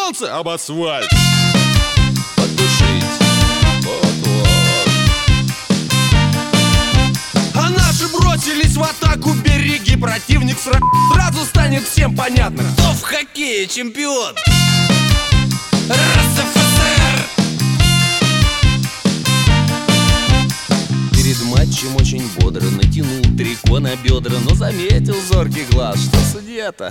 Стукнулся об асфальт. Потушить. Вот-вот. А наши бросились в атаку, береги противник сразу станет всем понятно, Кто в хоккее чемпион? РСФСР. Перед матчем очень бодро натянул трико на бедра, но заметил зоркий глаз, что судья-то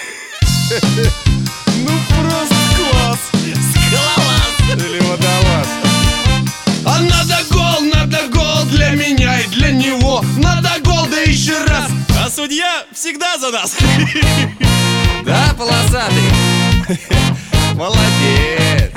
Ну просто класс. скалолаз. Или водолаз. А надо гол для меня и для него. Надо гол, да еще раз. А судья всегда за нас. Да, полосатый? Молодец.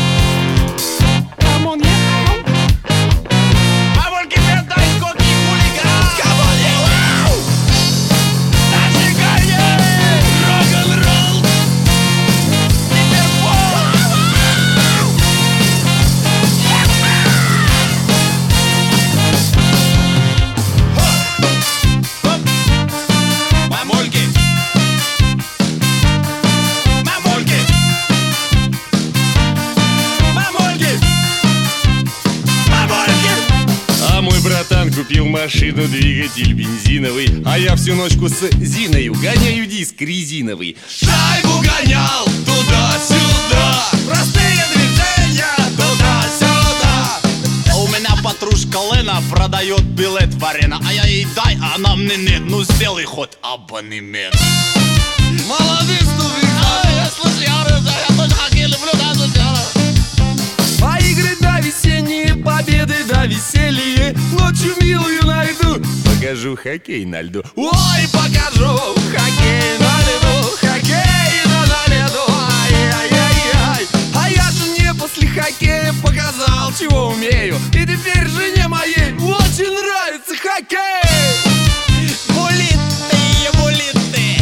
Братан купил машину, двигатель бензиновый, а я всю ночку с Зиною гоняю диск резиновый. Шайбу гонял туда-сюда, простые движения туда-сюда. А у меня подружка Лена продает билет в арену, а я ей дай, а она мне нет. Ну сделай хоть абонемент. Молодец, Слушай, я тоже хоккей люблю, да, друзья. а игры да весенние, победы да веселье. Ночью милую найду, покажу хоккей на льду. Ой, покажу хоккей на льду, хоккей на льду. Ай-яй-яй-яй. А я жене после хоккея показал, чего умею. И теперь жене моей очень нравится хоккей. Булит ты.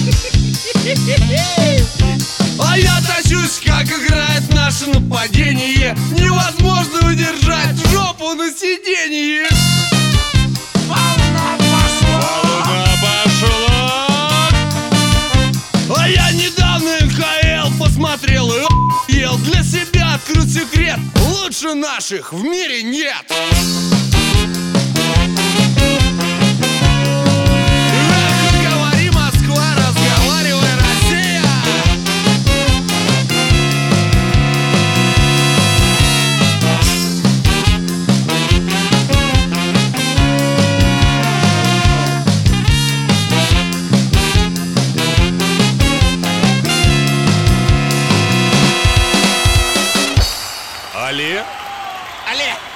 А я тащусь, как играет наше нападение. Невозможно удержать жопу на сиденье. Волна пошла. А я недавно НХЛ посмотрел и ел. Для себя открыл секрет: лучше наших в мире нет. Эх, говори, Москва, разговаривай, Россия. Але? Але.